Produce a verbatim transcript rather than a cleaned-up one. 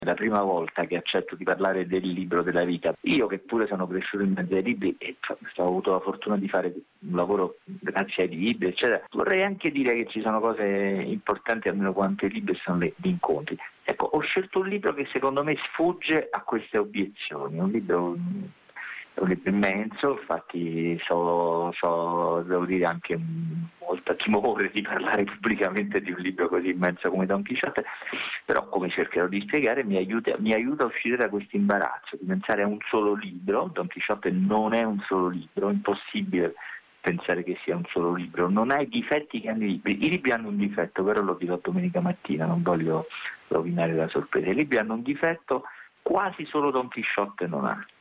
la prima volta che accetto di parlare del libro della vita. Io che pure sono cresciuto in mezzo ai libri e ho avuto la fortuna di fare un lavoro grazie ai libri, eccetera, vorrei anche dire che ci sono cose importanti almeno quanto i libri, sono gli incontri. Ecco, ho scelto un libro che secondo me sfugge a queste obiezioni, un libro... È un libro immenso, infatti so, so, devo dire anche molta timore di parlare pubblicamente di un libro così immenso come Don Chisciotte, però come cercherò di spiegare mi aiuta, mi aiuta a uscire da questo imbarazzo, di pensare a un solo libro. Don Chisciotte non è un solo libro, è impossibile pensare che sia un solo libro, non ha i difetti che hanno i libri. I libri hanno un difetto, però lo dirò domenica mattina, non voglio rovinare la sorpresa. I libri hanno un difetto, quasi solo Don Chisciotte non ha.